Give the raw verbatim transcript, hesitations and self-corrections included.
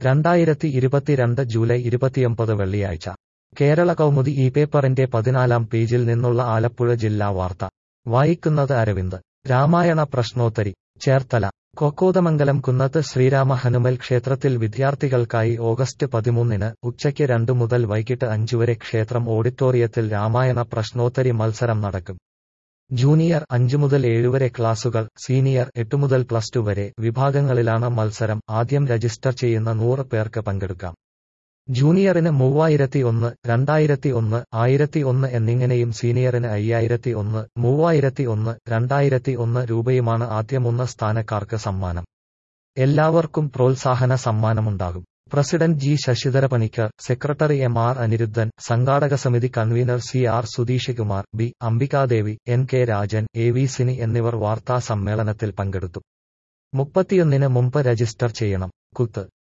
രണ്ടായിരത്തി ഇരുപത്തിരണ്ട് ജൂലൈ ഇരുപത്തിയൊമ്പത് വെള്ളിയാഴ്ച കേരള കൗമുദി ഈ പേപ്പറിന്റെ പതിനാലാം പേജിൽ നിന്നുള്ള ആലപ്പുഴ ജില്ലാ വാർത്ത വായിക്കുന്നത് അരവിന്ദ്. രാമായണ പ്രശ്നോത്തരി ചേർത്തല. കൊക്കോതമംഗലം കുന്നത്ത് ശ്രീരാമ ഹനുമൽ ക്ഷേത്രത്തിൽ വിദ്യാർത്ഥികൾക്കായി ഓഗസ്റ്റ് പതിമൂന്നിന് ഉച്ചയ്ക്ക് രണ്ട് മുതൽ വൈകിട്ട് അഞ്ച് വരെ ക്ഷേത്രം ഓഡിറ്റോറിയത്തിൽ രാമായണ പ്രശ്നോത്തരി മത്സരം നടക്കും. ജൂനിയർ അഞ്ച് മുതൽ ഏഴ് വരെ ക്ലാസുകൾ, സീനിയർ എട്ട് മുതൽ പ്ലസ് ടു വരെ വിഭാഗങ്ങളിലാണ് മത്സരം. ആദ്യം രജിസ്റ്റർ ചെയ്യുന്ന നൂറ് പേർക്ക് പങ്കെടുക്കാം. ജൂനിയറിന് മൂവായിരത്തി ഒന്ന്, രണ്ടായിരത്തി ഒന്ന്, ആയിരത്തി ഒന്ന് എന്നിങ്ങനെയും സീനിയറിന് അയ്യായിരത്തി ഒന്ന്, മൂവായിരത്തി ഒന്ന്, രണ്ടായിരത്തി ഒന്ന് രൂപയുമാണ് ആദ്യ മൂന്ന് സ്ഥാനക്കാർക്ക് സമ്മാനം. എല്ലാവർക്കും പ്രോത്സാഹന സമ്മാനമുണ്ടാകും. President G Sasidhara Panicker, secretary M R Aniruddhan, സംഘാടക സമിതി convener C R Sudheeshkumar, B Ambikadevi, N K Rajan, A V Sini എന്നിവർ വാർത്താ സമ്മേളനത്തിൽ പങ്കെടുത്തു. മുപ്പത്തിയൊന്നിന് മുമ്പ് രജിസ്റ്റർ ചെയ്യണം. കുത്ത്